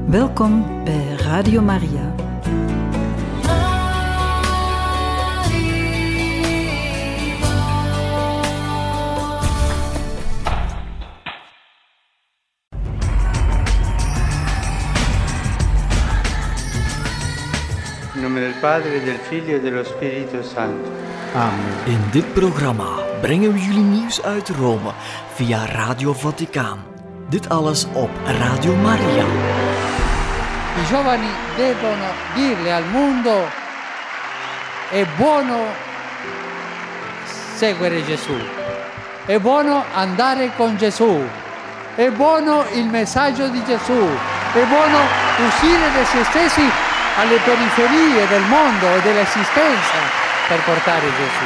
Welkom bij Radio Maria. In nome del Padre, del Figlio e dello Spirito Santo. Amen. In dit programma brengen we jullie nieuws uit Rome via Radio Vaticaan. Dit alles op Radio Maria. I giovani devono dirle al mondo: è buono seguire Gesù, è buono andare con Gesù, è buono il messaggio di Gesù, è buono uscire da se stessi alle periferie del mondo e dell'esistenza per portare Gesù.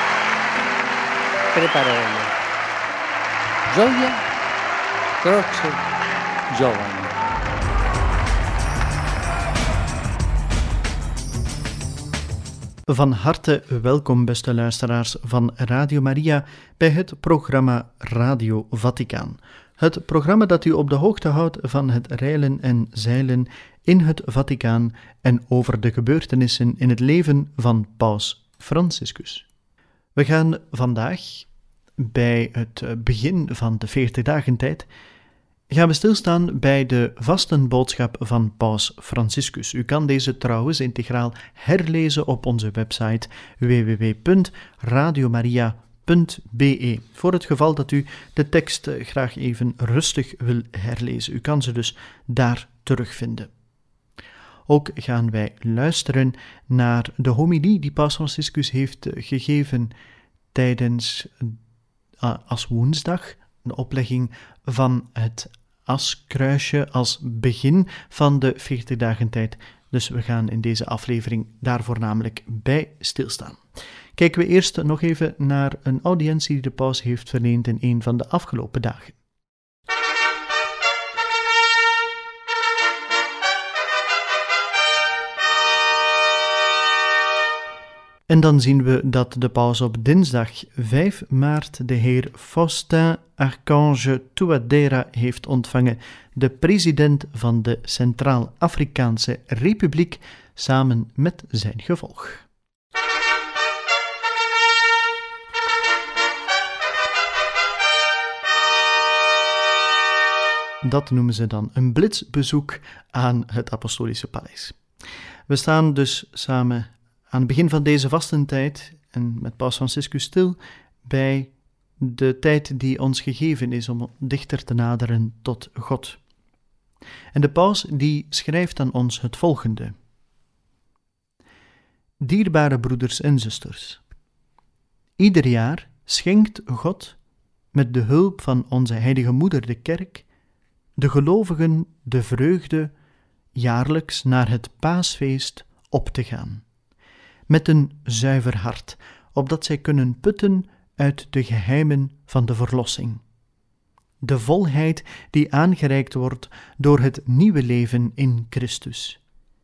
Tre parole: gioia, croce, giovani. Van harte welkom, beste luisteraars van Radio Maria, bij het programma Radio Vaticaan. Het programma dat u op de hoogte houdt van het reilen en zeilen in het Vaticaan en over de gebeurtenissen in het leven van Paus Franciscus. We gaan vandaag, bij het begin van de 40-dagen-tijd, gaan we stilstaan bij de vastenboodschap van Paus Franciscus. U kan deze trouwens integraal herlezen op onze website www.radiomaria.be. Voor het geval dat u de tekst graag even rustig wil herlezen. U kan ze dus daar terugvinden. Ook gaan wij luisteren naar de homilie die Paus Franciscus heeft gegeven tijdens als woensdag, de oplegging van het askruisje als begin van de 40-dagen-tijd. Dus we gaan in deze aflevering daar voornamelijk bij stilstaan. Kijken we eerst nog even naar een audiëntie die de paus heeft verleend in een van de afgelopen dagen. En dan zien we dat de paus op dinsdag 5 maart de heer Faustin Archange Touadéra heeft ontvangen, de president van de Centraal-Afrikaanse Republiek, samen met zijn gevolg. Dat noemen ze dan een blitsbezoek aan het Apostolische Paleis. We staan dus samen aan het begin van deze vastentijd en met Paus Franciscus stil bij de tijd die ons gegeven is om dichter te naderen tot God. En de paus die schrijft aan ons het volgende: Dierbare broeders en zusters, ieder jaar schenkt God met de hulp van onze heilige moeder de kerk de gelovigen de vreugde jaarlijks naar het paasfeest op te gaan, met een zuiver hart, opdat zij kunnen putten uit de geheimen van de verlossing. De volheid die aangereikt wordt door het nieuwe leven in Christus.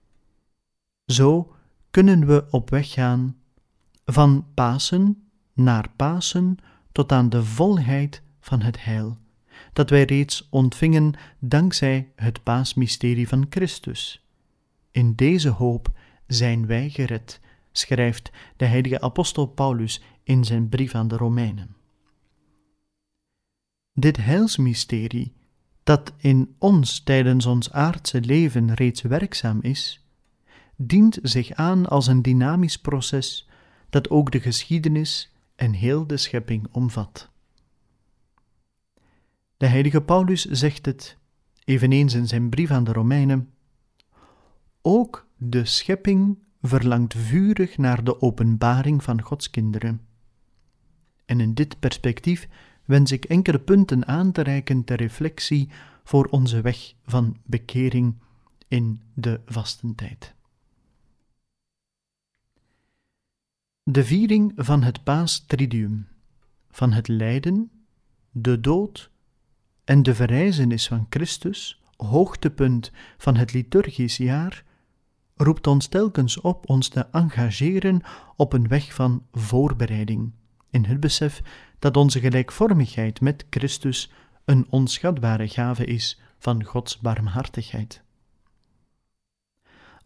Zo kunnen we op weg gaan van Pasen naar Pasen tot aan de volheid van het heil, dat wij reeds ontvingen dankzij het paasmysterie van Christus. In deze hoop zijn wij gered, schrijft de heilige apostel Paulus in zijn brief aan de Romeinen. Dit heilsmysterie, dat in ons tijdens ons aardse leven reeds werkzaam is, dient zich aan als een dynamisch proces dat ook de geschiedenis en heel de schepping omvat. De heilige Paulus zegt het, eveneens in zijn brief aan de Romeinen: ook de schepping verlangt vurig naar de openbaring van Gods kinderen. En in dit perspectief wens ik enkele punten aan te reiken ter reflectie voor onze weg van bekering in de vastentijd. De viering van het Paastriduum, van het lijden, de dood en de verrijzenis van Christus, hoogtepunt van het liturgisch jaar, roept ons telkens op ons te engageren op een weg van voorbereiding, in het besef dat onze gelijkvormigheid met Christus een onschatbare gave is van Gods barmhartigheid.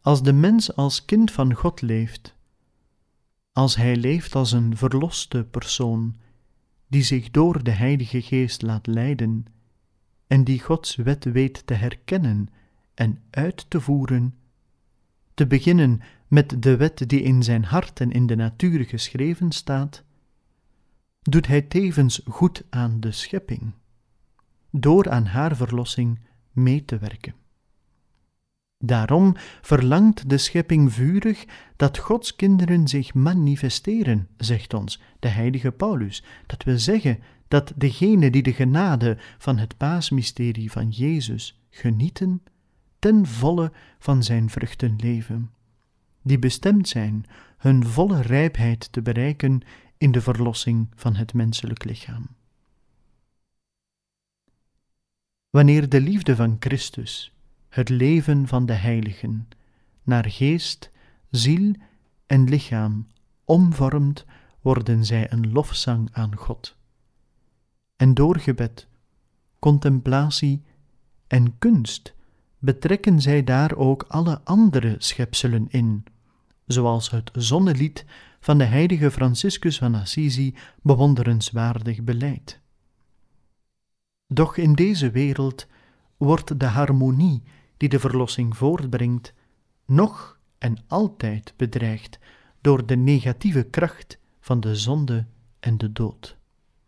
Als de mens als kind van God leeft, als hij leeft als een verloste persoon, die zich door de Heilige Geest laat leiden en die Gods wet weet te herkennen en uit te voeren, te beginnen met de wet die in zijn hart en in de natuur geschreven staat, doet hij tevens goed aan de schepping, door aan haar verlossing mee te werken. Daarom verlangt de schepping vurig dat Gods kinderen zich manifesteren, zegt ons de heilige Paulus. Dat wil zeggen dat degenen die de genade van het paasmysterie van Jezus genieten, ten volle van zijn vruchten leven, die bestemd zijn hun volle rijpheid te bereiken in de verlossing van het menselijk lichaam. Wanneer de liefde van Christus, het leven van de heiligen, naar geest, ziel en lichaam omvormt, worden zij een lofzang aan God. En door gebed, contemplatie en kunst betrekken zij daar ook alle andere schepselen in, zoals het zonnelied van de heilige Franciscus van Assisi bewonderenswaardig beleidt. Doch in deze wereld wordt de harmonie die de verlossing voortbrengt, nog en altijd bedreigd door de negatieve kracht van de zonde en de dood.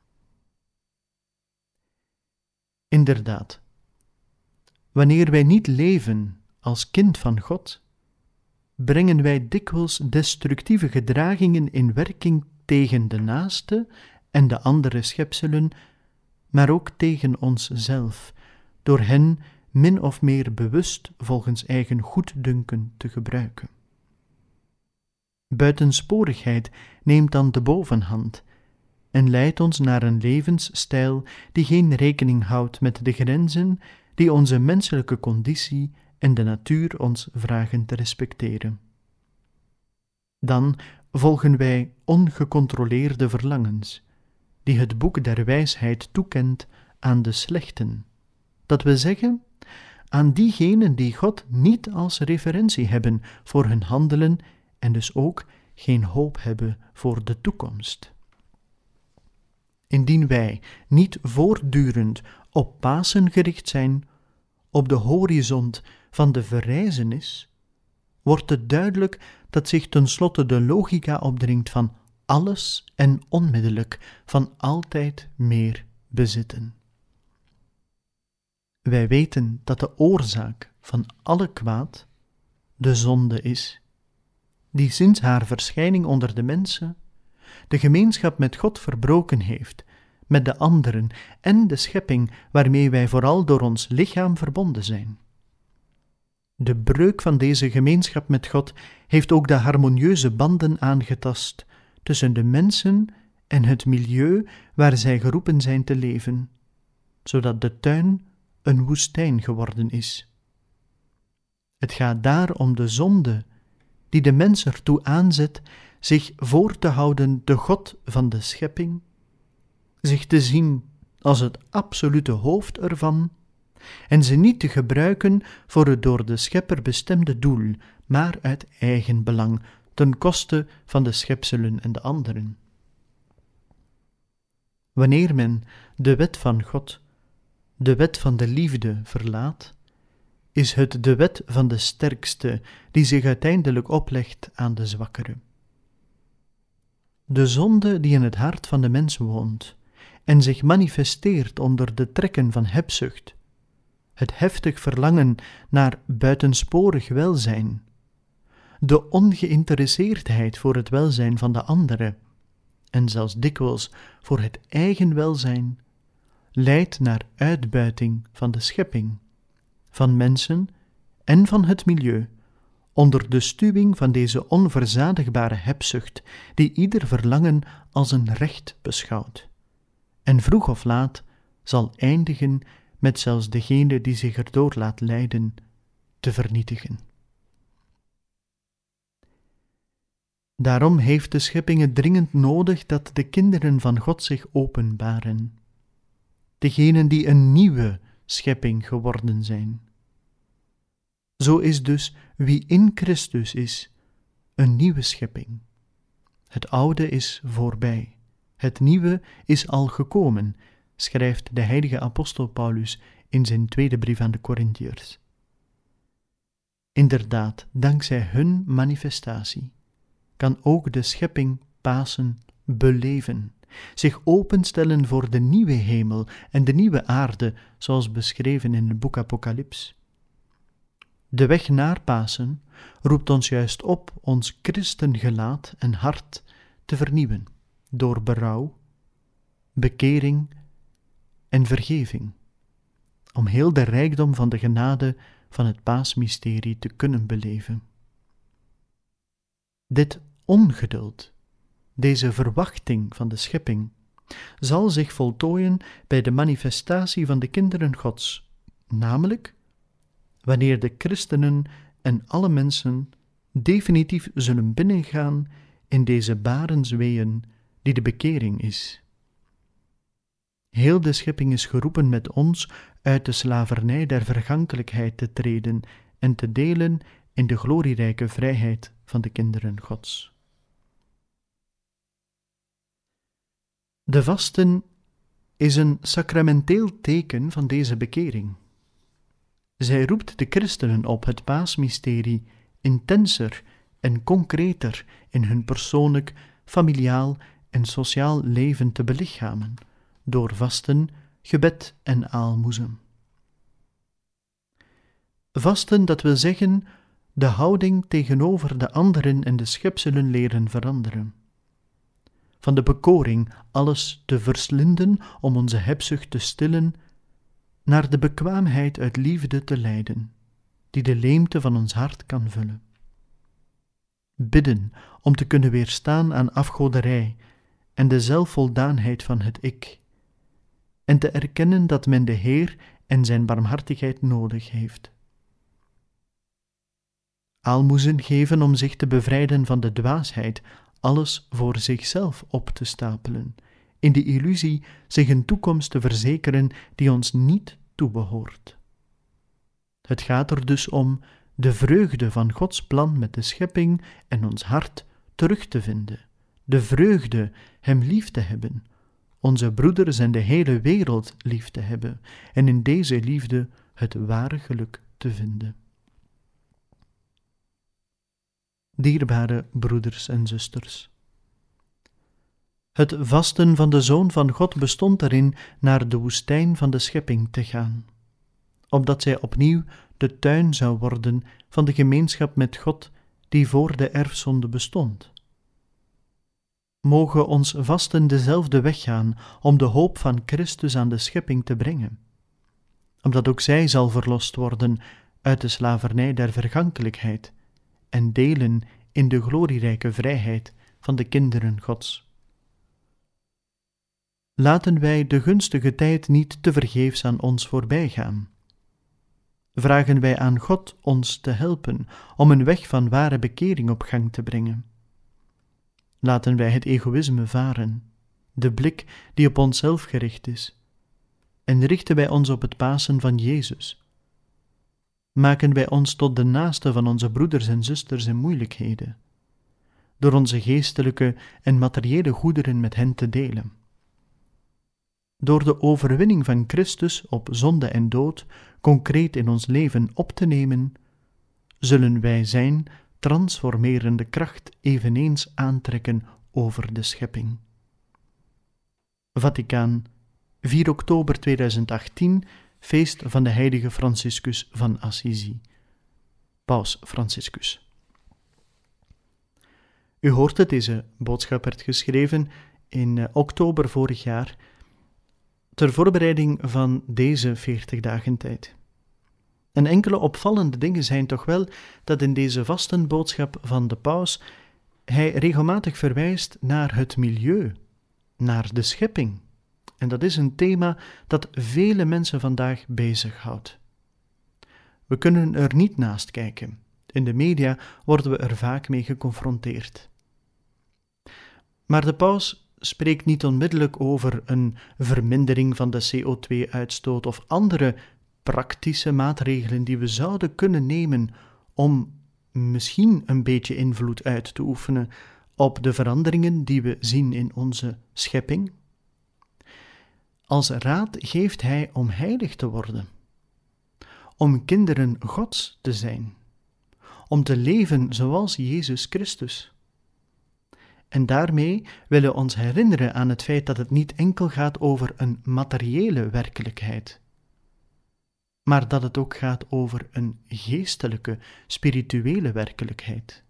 Inderdaad, wanneer wij niet leven als kind van God, brengen wij dikwijls destructieve gedragingen in werking tegen de naaste en de andere schepselen, maar ook tegen onszelf, door hen min of meer bewust volgens eigen goeddunken te gebruiken. Buitensporigheid neemt dan de bovenhand en leidt ons naar een levensstijl die geen rekening houdt met de grenzen die onze menselijke conditie en de natuur ons vragen te respecteren. Dan volgen wij ongecontroleerde verlangens, die het boek der wijsheid toekent aan de slechten, dat we zeggen, aan diegenen die God niet als referentie hebben voor hun handelen en dus ook geen hoop hebben voor de toekomst. Indien wij niet voortdurend op Pasen gericht zijn, op de horizon van de verrijzenis, wordt het duidelijk dat zich tenslotte de logica opdringt van alles en onmiddellijk, van altijd meer bezitten. Wij weten dat de oorzaak van alle kwaad de zonde is, die sinds haar verschijning onder de mensen de gemeenschap met God verbroken heeft, met de anderen en de schepping waarmee wij vooral door ons lichaam verbonden zijn. De breuk van deze gemeenschap met God heeft ook de harmonieuze banden aangetast tussen de mensen en het milieu waar zij geroepen zijn te leven, zodat de tuin een woestijn geworden is. Het gaat daar om de zonde die de mens ertoe aanzet zich voor te houden de God van de schepping, zich te zien als het absolute hoofd ervan en ze niet te gebruiken voor het door de schepper bestemde doel, maar uit eigen belang, ten koste van de schepselen en de anderen. Wanneer men de wet van God, de wet van de liefde verlaat, is het de wet van de sterkste die zich uiteindelijk oplegt aan de zwakkere. De zonde die in het hart van de mens woont en zich manifesteert onder de trekken van hebzucht, het heftig verlangen naar buitensporig welzijn, de ongeïnteresseerdheid voor het welzijn van de andere en zelfs dikwijls voor het eigen welzijn, leidt naar uitbuiting van de schepping, van mensen en van het milieu, onder de stuwing van deze onverzadigbare hebzucht die ieder verlangen als een recht beschouwt, en vroeg of laat zal eindigen met zelfs degene die zich erdoor laat leiden te vernietigen. Daarom heeft de schepping het dringend nodig dat de kinderen van God zich openbaren, degenen die een nieuwe schepping geworden zijn. Zo is dus wie in Christus is, een nieuwe schepping. Het oude is voorbij, het nieuwe is al gekomen, schrijft de heilige apostel Paulus in zijn tweede brief aan de Korintiërs. Inderdaad, dankzij hun manifestatie kan ook de schepping Pasen beleven, zich openstellen voor de nieuwe hemel en de nieuwe aarde, zoals beschreven in het boek Apocalyps. De weg naar Pasen roept ons juist op ons christengelaat en hart te vernieuwen door berouw, bekering en vergeving, om heel de rijkdom van de genade van het paasmysterie te kunnen beleven. Dit ongeduld, deze verwachting van de schepping, zal zich voltooien bij de manifestatie van de kinderen Gods, namelijk wanneer de christenen en alle mensen definitief zullen binnengaan in deze barensweeën die de bekering is. Heel de schepping is geroepen met ons uit de slavernij der vergankelijkheid te treden en te delen in de glorierijke vrijheid van de kinderen Gods. De vasten is een sacramenteel teken van deze bekering. Zij roept de christenen op het paasmysterie intenser en concreter in hun persoonlijk, familiaal en sociaal leven te belichamen, door vasten, gebed en aalmoezen. Vasten, dat wil zeggen, de houding tegenover de anderen en de schepselen leren veranderen. Van de bekoring alles te verslinden om onze hebzucht te stillen, naar de bekwaamheid uit liefde te leiden, die de leemte van ons hart kan vullen. Bidden om te kunnen weerstaan aan afgoderij en de zelfvoldaanheid van het ik, en te erkennen dat men de Heer en zijn barmhartigheid nodig heeft. Aalmoezen geven om zich te bevrijden van de dwaasheid alles voor zichzelf op te stapelen, in de illusie zich een toekomst te verzekeren die ons niet toebehoort. Het gaat er dus om de vreugde van Gods plan met de schepping en ons hart terug te vinden, de vreugde Hem lief te hebben, onze broeders en de hele wereld lief te hebben en in deze liefde het ware geluk te vinden. Dierbare broeders en zusters, het vasten van de Zoon van God bestond erin naar de woestijn van de schepping te gaan, opdat zij opnieuw de tuin zou worden van de gemeenschap met God die voor de erfzonde bestond. Mogen ons vasten dezelfde weg gaan om de hoop van Christus aan de schepping te brengen, omdat ook zij zal verlost worden uit de slavernij der vergankelijkheid en delen in de glorierijke vrijheid van de kinderen Gods. Laten wij de gunstige tijd niet tevergeefs aan ons voorbij gaan. Vragen wij aan God ons te helpen om een weg van ware bekering op gang te brengen. Laten wij het egoïsme varen, de blik die op onszelf gericht is, en richten wij ons op het Pasen van Jezus. Maken wij ons tot de naaste van onze broeders en zusters in moeilijkheden, door onze geestelijke en materiële goederen met hen te delen. Door de overwinning van Christus op zonde en dood concreet in ons leven op te nemen, zullen wij zijn transformerende kracht eveneens aantrekken over de schepping. Vaticaan, 4 oktober 2018, feest van de heilige Franciscus van Assisi. Paus Franciscus. U hoort het, deze boodschap werd geschreven in oktober vorig jaar, ter voorbereiding van deze 40 dagen tijd. En enkele opvallende dingen zijn toch wel dat in deze vastenboodschap van de paus hij regelmatig verwijst naar het milieu, naar de schepping. En dat is een thema dat vele mensen vandaag bezighoudt. We kunnen er niet naast kijken. In de media worden we er vaak mee geconfronteerd. Maar de paus spreekt niet onmiddellijk over een vermindering van de CO2-uitstoot of andere praktische maatregelen die we zouden kunnen nemen om misschien een beetje invloed uit te oefenen op de veranderingen die we zien in onze schepping? Als raad geeft hij om heilig te worden, om kinderen Gods te zijn, om te leven zoals Jezus Christus. En daarmee willen we ons herinneren aan het feit dat het niet enkel gaat over een materiële werkelijkheid, maar dat het ook gaat over een geestelijke, spirituele werkelijkheid.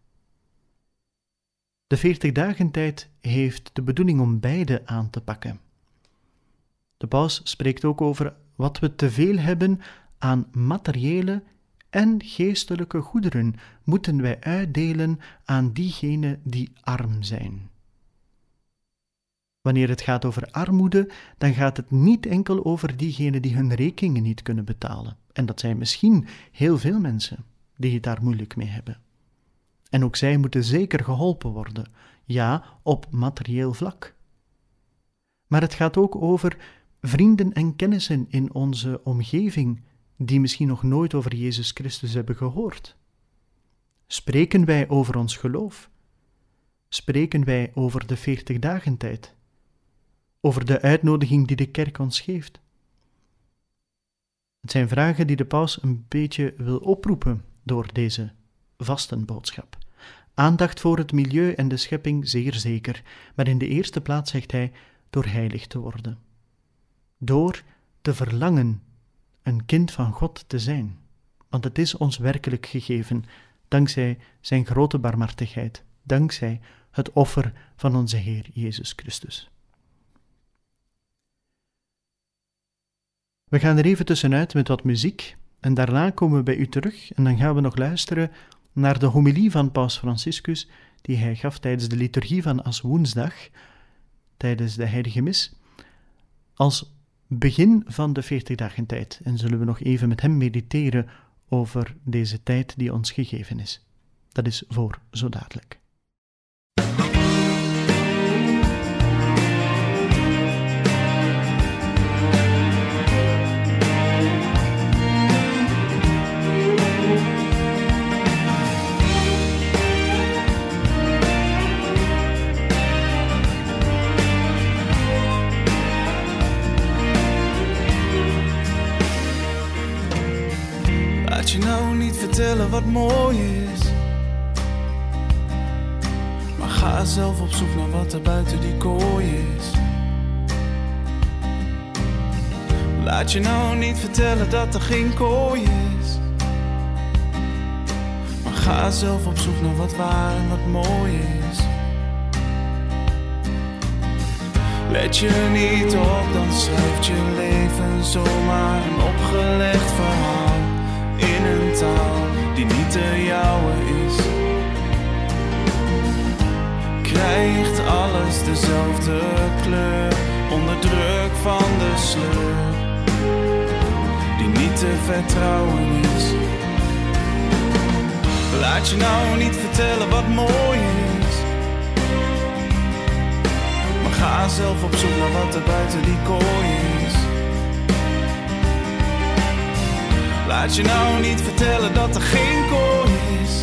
De 40-dagentijd heeft de bedoeling om beide aan te pakken. De paus spreekt ook over wat we te veel hebben aan materiële en geestelijke goederen moeten wij uitdelen aan diegenen die arm zijn. Wanneer het gaat over armoede, dan gaat het niet enkel over diegenen die hun rekeningen niet kunnen betalen. En dat zijn misschien heel veel mensen die het daar moeilijk mee hebben. En ook zij moeten zeker geholpen worden, ja, op materieel vlak. Maar het gaat ook over vrienden en kennissen in onze omgeving die misschien nog nooit over Jezus Christus hebben gehoord. Spreken wij over ons geloof? Spreken wij over de 40-dagentijd? Over de uitnodiging die de kerk ons geeft? Het zijn vragen die de paus een beetje wil oproepen door deze vastenboodschap. Aandacht voor het milieu en de schepping zeer zeker, maar in de eerste plaats zegt hij door heilig te worden. Door te verlangen een kind van God te zijn, want het is ons werkelijk gegeven, dankzij zijn grote barmhartigheid, dankzij het offer van onze Heer Jezus Christus. We gaan er even tussenuit met wat muziek en daarna komen we bij u terug en dan gaan we nog luisteren naar de homilie van Paus Franciscus die hij gaf tijdens de liturgie van Aswoensdag, tijdens de heilige mis, als begin van de 40-dagentijd. En zullen we nog even met hem mediteren over deze tijd die ons gegeven is. Dat is voor zo dadelijk. Laat je nou niet vertellen wat mooi is, maar ga zelf op zoek naar wat er buiten die kooi is. Laat je nou niet vertellen dat er geen kooi is, maar ga zelf op zoek naar wat waar en wat mooi is. Let je niet op, dan schrijft je leven zomaar een opgelegd verhaal in een taal die niet de jouwe is. Krijgt alles dezelfde kleur onder druk van de sleur die niet te vertrouwen is. Laat je nou niet vertellen wat mooi is, maar ga zelf op zoek naar wat er buiten die kooi is. Laat je nou niet vertellen dat er geen kooi is,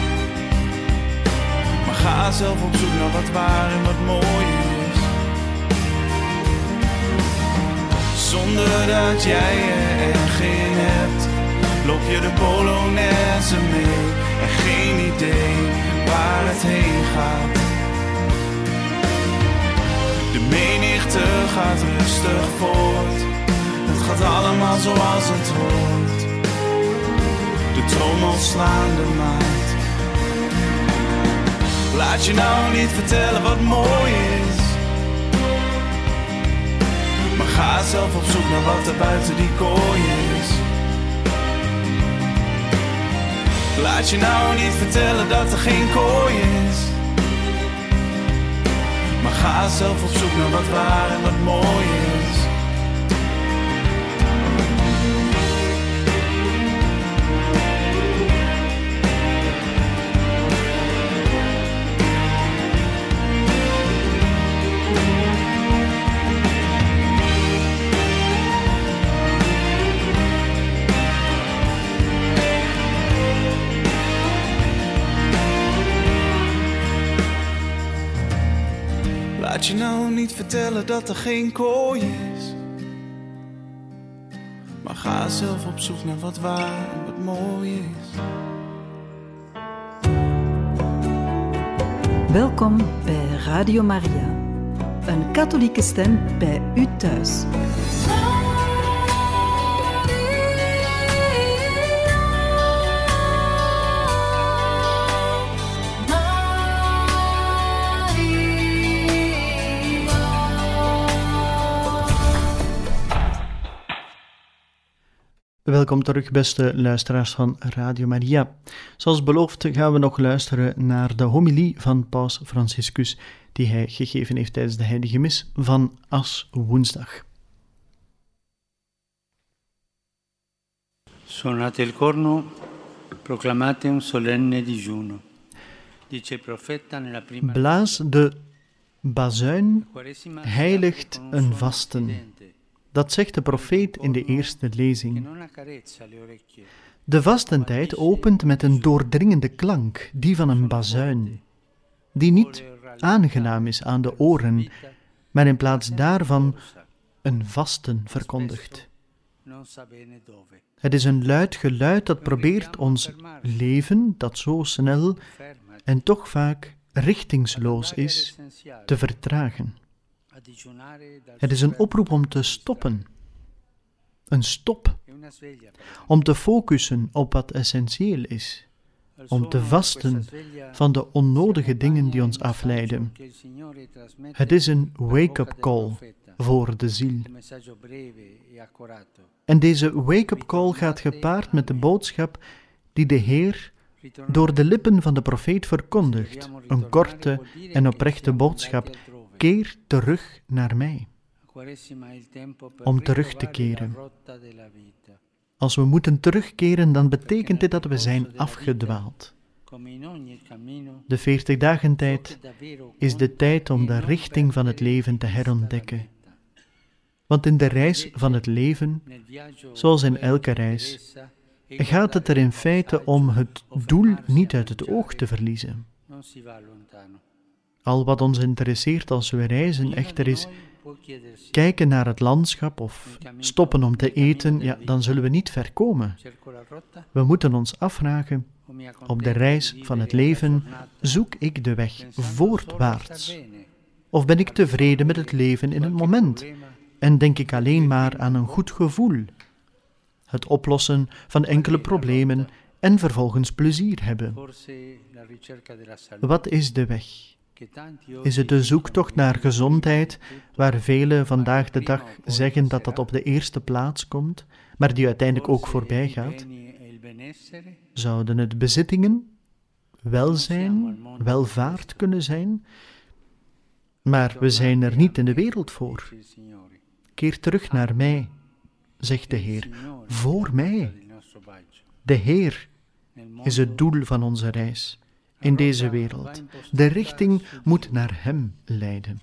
maar ga zelf op zoek naar wat waar en wat mooi is. Zonder dat jij er erg in hebt, loop je de Polonaise mee en geen idee waar het heen gaat. De menigte gaat rustig voort, het gaat allemaal zoals het hoort. De trommels slaan de maat. Laat je nou niet vertellen wat mooi is, maar ga zelf op zoek naar wat er buiten die kooi is. Laat je nou niet vertellen dat er geen kooi is, maar ga zelf op zoek naar wat waar en wat mooi is. laat je nou niet vertellen dat er geen kooi is. Maar ga zelf op zoek naar wat waar en wat mooi is. Welkom bij Radio Maria, een katholieke stem bij u thuis. Welkom terug, beste luisteraars van Radio Maria. Zoals beloofd gaan we nog luisteren naar de homilie van Paus Franciscus, die hij gegeven heeft tijdens de heilige mis van Aswoensdag. Suonate il corno, proclamate un solenne digiuno. Dice il profeta nella prima... Blaas de bazuin, heiligt een vasten. Dat zegt de profeet in de eerste lezing. De vastentijd opent met een doordringende klank, die van een bazuin, die niet aangenaam is aan de oren, maar in plaats daarvan een vasten verkondigt. Het is een luid geluid dat probeert ons leven, dat zo snel en toch vaak richtingsloos is, te vertragen. Het is een oproep om te stoppen. Een stop. Om te focussen op wat essentieel is. Om te vasten van de onnodige dingen die ons afleiden. Het is een wake-up call voor de ziel. En deze wake-up call gaat gepaard met de boodschap die de Heer door de lippen van de profeet verkondigt. Een korte en oprechte boodschap. Keer terug naar mij. Om terug te keren. Als we moeten terugkeren, dan betekent dit dat we zijn afgedwaald. De 40 dagen tijd is de tijd om de richting van het leven te herontdekken. Want in de reis van het leven, zoals in elke reis, gaat het er in feite om het doel niet uit het oog te verliezen. Al wat ons interesseert als we reizen echter is kijken naar het landschap of stoppen om te eten, ja, dan zullen we niet ver komen. We moeten ons afvragen, op de reis van het leven zoek ik de weg voortwaarts? Of ben ik tevreden met het leven in het moment en denk ik alleen maar aan een goed gevoel, het oplossen van enkele problemen en vervolgens plezier hebben? Wat is de weg? Is het de zoektocht naar gezondheid, waar velen vandaag de dag zeggen dat dat op de eerste plaats komt, maar die uiteindelijk ook voorbij gaat? Zouden het bezittingen, welzijn, welvaart kunnen zijn? Maar we zijn er niet in de wereld voor. Keer terug naar mij, zegt de Heer, voor mij. De Heer is het doel van onze reis. In deze wereld. De richting moet naar Hem leiden.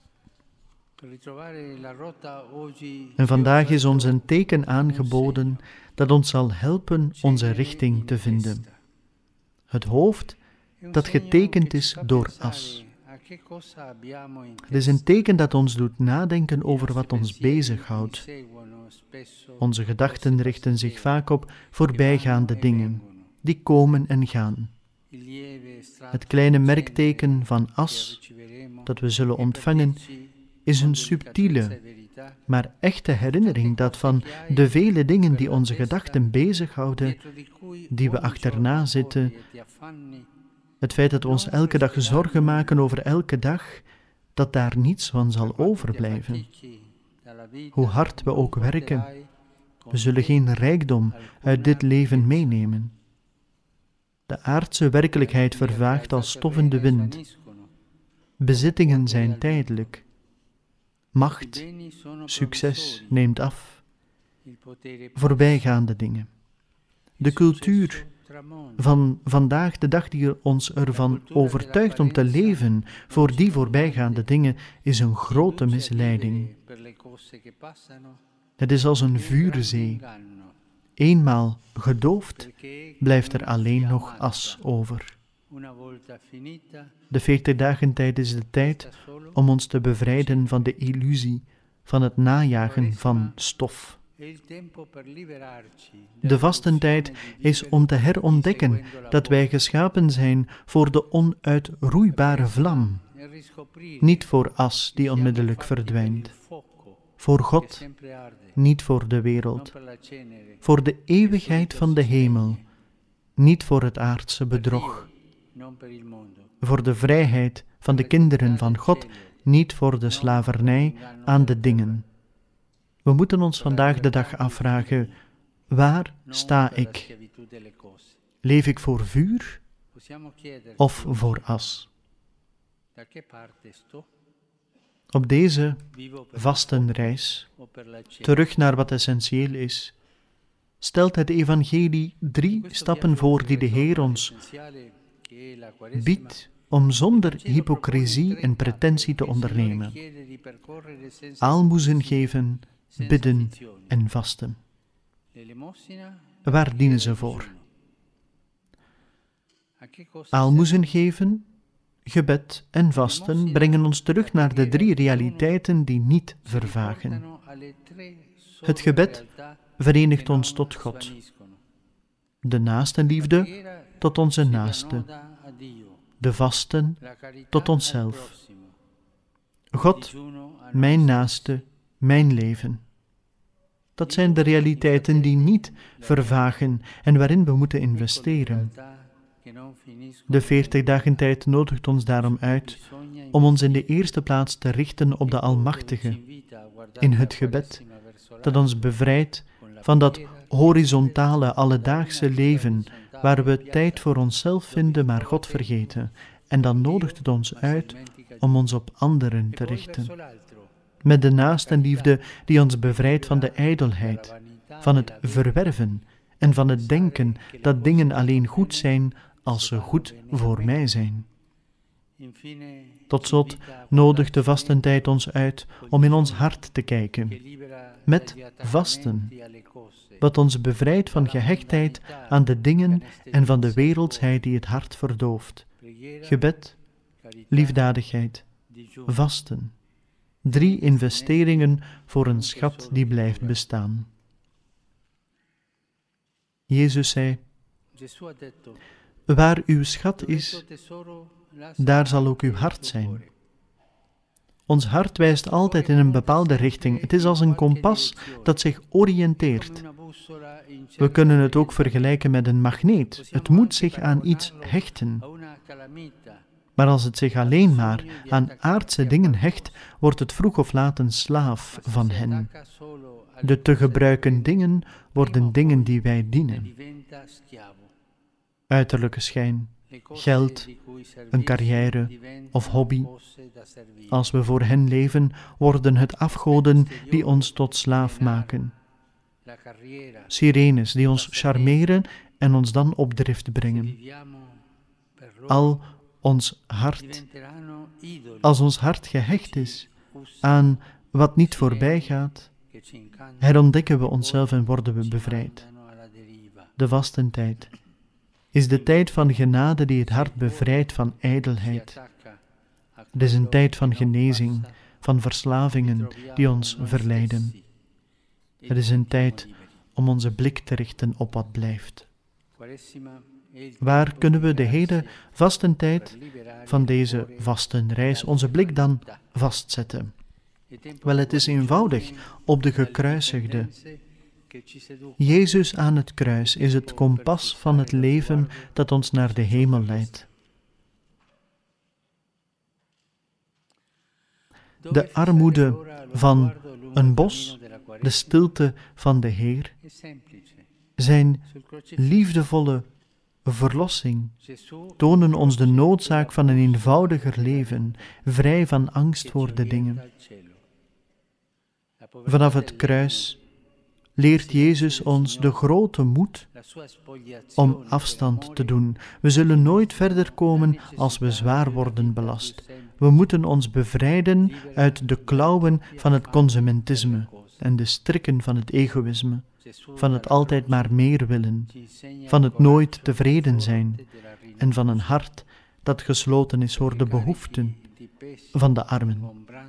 En vandaag is ons een teken aangeboden dat ons zal helpen onze richting te vinden. Het hoofd dat getekend is door as. Het is een teken dat ons doet nadenken over wat ons bezighoudt. Onze gedachten richten zich vaak op voorbijgaande dingen, die komen en gaan. Het kleine merkteken van as dat we zullen ontvangen is een subtiele, maar echte herinnering dat van de vele dingen die onze gedachten bezighouden, die we achterna zitten, het feit dat we ons elke dag zorgen maken over elke dag, dat daar niets van zal overblijven. Hoe hard we ook werken, we zullen geen rijkdom uit dit leven meenemen. De aardse werkelijkheid vervaagt als stof in de wind. Bezittingen zijn tijdelijk. Macht, succes neemt af. Voorbijgaande dingen. De cultuur van vandaag de dag die ons ervan overtuigt om te leven voor die voorbijgaande dingen is een grote misleiding. Het is als een vuurzee. Eenmaal gedoofd, blijft er alleen nog as over. De 40-dagen-tijd is de tijd om ons te bevrijden van de illusie, van het najagen van stof. De vastentijd is om te herontdekken dat wij geschapen zijn voor de onuitroeibare vlam, niet voor as die onmiddellijk verdwijnt, voor God, niet voor de wereld, voor de eeuwigheid van de hemel, niet voor het aardse bedrog, voor de vrijheid van de kinderen van God, niet voor de slavernij aan de dingen. We moeten ons vandaag de dag afvragen, waar sta ik? Leef ik voor vuur of voor as? Op deze vastenreis, terug naar wat essentieel is, stelt het evangelie 3 stappen voor die de Heer ons biedt om zonder hypocrisie en pretentie te ondernemen. Aalmoezen geven, bidden en vasten. Waar dienen ze voor? Aalmoezen geven, gebed en vasten brengen ons terug naar de 3 realiteiten die niet vervagen. Het gebed verenigt ons tot God. De naastenliefde tot onze naaste. De vasten tot onszelf. God, mijn naaste, mijn leven. Dat zijn de realiteiten die niet vervagen en waarin we moeten investeren. De 40-dagen-tijd nodigt ons daarom uit om ons in de eerste plaats te richten op de Almachtige, in het gebed, dat ons bevrijdt van dat horizontale, alledaagse leven, waar we tijd voor onszelf vinden, maar God vergeten. En dan nodigt het ons uit om ons op anderen te richten. Met de naastenliefde die ons bevrijdt van de ijdelheid, van het verwerven en van het denken dat dingen alleen goed zijn als ze goed voor mij zijn. Tot slot nodigt de vastentijd ons uit om in ons hart te kijken, met vasten, wat ons bevrijdt van gehechtheid aan de dingen en van de wereldsheid die het hart verdooft. Gebed, liefdadigheid, vasten. 3 investeringen voor een schat die blijft bestaan. Jezus zei, waar uw schat is, daar zal ook uw hart zijn. Ons hart wijst altijd in een bepaalde richting. Het is als een kompas dat zich oriënteert. We kunnen het ook vergelijken met een magneet. Het moet zich aan iets hechten. Maar als het zich alleen maar aan aardse dingen hecht, wordt het vroeg of laat een slaaf van hen. De te gebruiken dingen worden dingen die wij dienen. Uiterlijke schijn, geld, een carrière of hobby. Als we voor hen leven, worden het afgoden die ons tot slaaf maken. Sirenes die ons charmeren en ons dan op drift brengen. Als ons hart gehecht is aan wat niet voorbij gaat, herontdekken we onszelf en worden we bevrijd. De vastentijd is de tijd van genade die het hart bevrijdt van ijdelheid. Het is een tijd van genezing, van verslavingen die ons verleiden. Het is een tijd om onze blik te richten op wat blijft. Waar kunnen we de hele vastentijd van deze vastenreis onze blik dan vastzetten? Wel, het is eenvoudig, op de gekruisigde. Jezus aan het kruis is het kompas van het leven dat ons naar de hemel leidt. De armoede van een bos, de stilte van de Heer, zijn liefdevolle verlossing tonen ons de noodzaak van een eenvoudiger leven, vrij van angst voor de dingen. Vanaf het kruis leert Jezus ons de grote moed om afstand te doen. We zullen nooit verder komen als we zwaar worden belast. We moeten ons bevrijden uit de klauwen van het consumentisme, en de strikken van het egoïsme, van het altijd maar meer willen, van het nooit tevreden zijn en van een hart dat gesloten is voor de behoeften van de armen.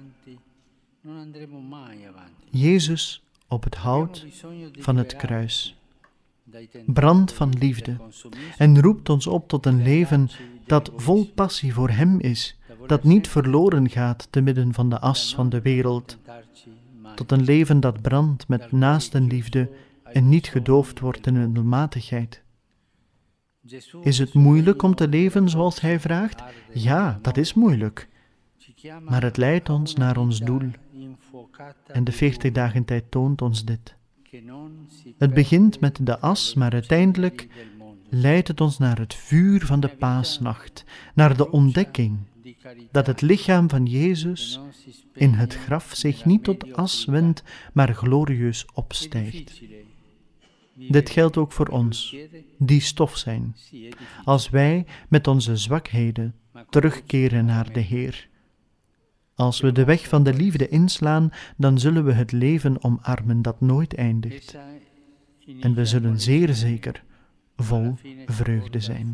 Jezus op het hout van het kruis brandt van liefde en roept ons op tot een leven dat vol passie voor Hem is, dat niet verloren gaat te midden van de as van de wereld, tot een leven dat brandt met naastenliefde en niet gedoofd wordt in een doelmatigheid. Is het moeilijk om te leven zoals Hij vraagt? Ja, dat is moeilijk. Maar het leidt ons naar ons doel. En de 40 dagen tijd toont ons dit. Het begint met de as, maar uiteindelijk leidt het ons naar het vuur van de paasnacht, naar de ontdekking dat het lichaam van Jezus in het graf zich niet tot as wendt, maar glorieus opstijgt. Dit geldt ook voor ons, die stof zijn, als wij met onze zwakheden terugkeren naar de Heer. Als we de weg van de liefde inslaan, dan zullen we het leven omarmen dat nooit eindigt. En we zullen zeer zeker vol vreugde zijn.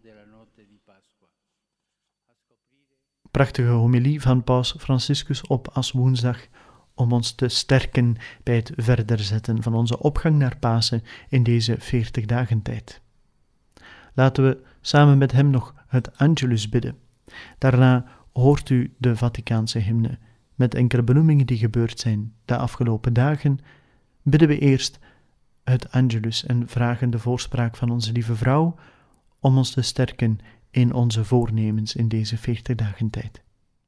Prachtige homilie van Paus Franciscus op Aswoensdag om ons te sterken bij het verder zetten van onze opgang naar Pasen in deze 40 dagen tijd. Laten we samen met hem nog het Angelus bidden. Daarna hoort u de Vaticaanse hymne. Met enkele benoemingen die gebeurd zijn de afgelopen dagen, bidden we eerst het Angelus en vragen de voorspraak van onze lieve vrouw om ons te sterken in onze voornemens in deze 40 dagen tijd.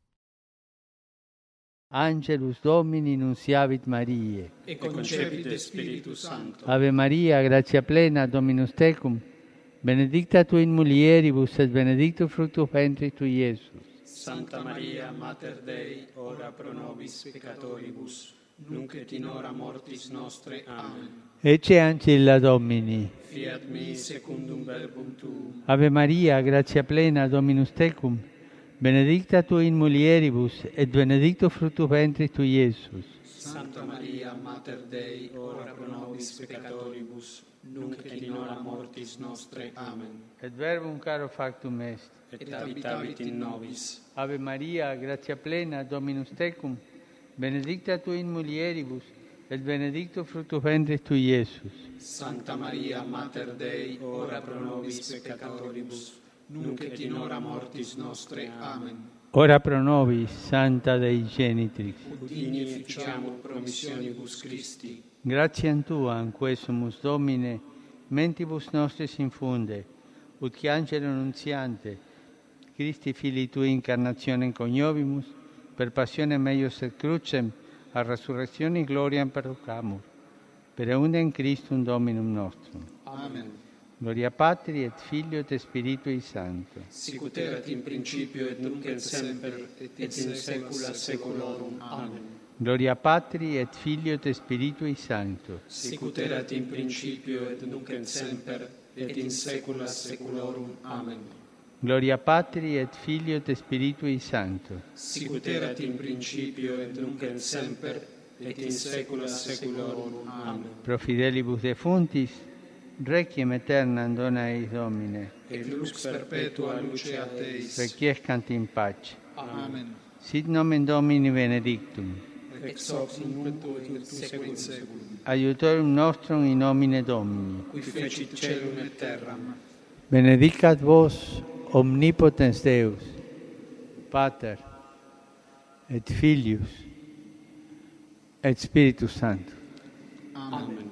Angelus Domini nunciavit Mariae. E concepit de Spiritus Sancto. Ave Maria, gratia plena, Dominus tecum, benedicta tu in mulieribus et benedictus fructus ventris tui, Iesus. Santa Maria, Mater Dei, ora pro nobis peccatoribus, nunc et in hora mortis nostre. Amen. Ecce ancilla Domini. Fiat mi secundum verbum tuum. Ave Maria, gratia plena, Dominus tecum, benedicta tu in mulieribus et benedictus fructus ventris tui, Iesus. Santa Maria, Mater Dei, ora pro nobis peccatoribus, nunc et in hora mortis nostre. Amen. Et verbum caro factum est. Et habitavit in nobis. Ave Maria, gratia plena, Dominus tecum, benedicta tu in mulieribus, et benedictus fructus ventris tui, Iesus. Santa Maria, Mater Dei, ora pro nobis peccatoribus, nunc et in hora mortis nostre. Amen. Ora pro nobis, Santa Dei Genitrix. Ut digni ficiamur promissionibus Christi. Gratiam Tuam, quae sumus Domine, mentibus nostris infunde, ut che angelo nuntiante, Christi Filii Tui incarnationem coniovimus, per passionem meius et crucem, a resurrectione gloriam proclamur, per eundem Christum Dominum nostrum. Amen. Gloria Patri et Filio et Spiritui Sancto. Sicut erat in principio et nunc et semper et in saecula saeculorum. Amen. Gloria Patri et Filio et Spiritui Sancto. Sicut erat in principio et nunc et semper et in saecula saeculorum. Amen. Gloria Patri et Filio et Spiritui Sancto. Sicut erat in principio et nunc et semper et in saecula saeculorum. Amen. Pro fidelibus defuntis, requiem aeternam dona eis Domine. Et lux perpetua luceat eis. Requiescant in pace. Amen. Sit nomen Domini benedictum. Ex hoc nunc et seculum seculum. Aiutorium nostrum in nomine Domini. Qui fecit caelum et terram. Benedicat vos omnipotens Deus, Pater, et Filius, et Spiritus Sanctus. Amen.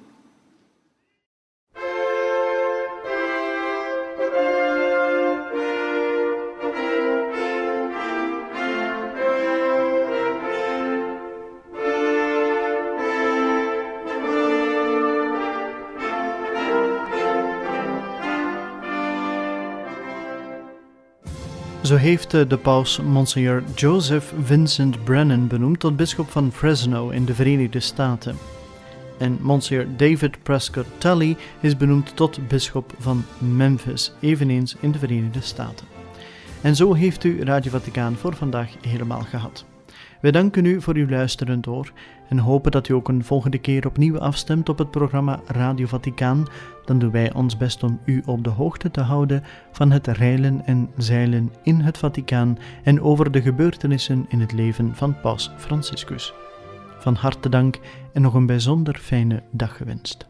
Zo heeft de paus Monsignor Joseph Vincent Brennan benoemd tot bisschop van Fresno in de Verenigde Staten. En Monsignor David Prescott Tully is benoemd tot bisschop van Memphis, eveneens in de Verenigde Staten. En zo heeft u Radio Vaticaan voor vandaag helemaal gehad. Wij danken u voor uw luisterend oor en hopen dat u ook een volgende keer opnieuw afstemt op het programma Radio Vaticaan. Dan doen wij ons best om u op de hoogte te houden van het reilen en zeilen in het Vaticaan en over de gebeurtenissen in het leven van Paus Franciscus. Van harte dank en nog een bijzonder fijne dag gewenst.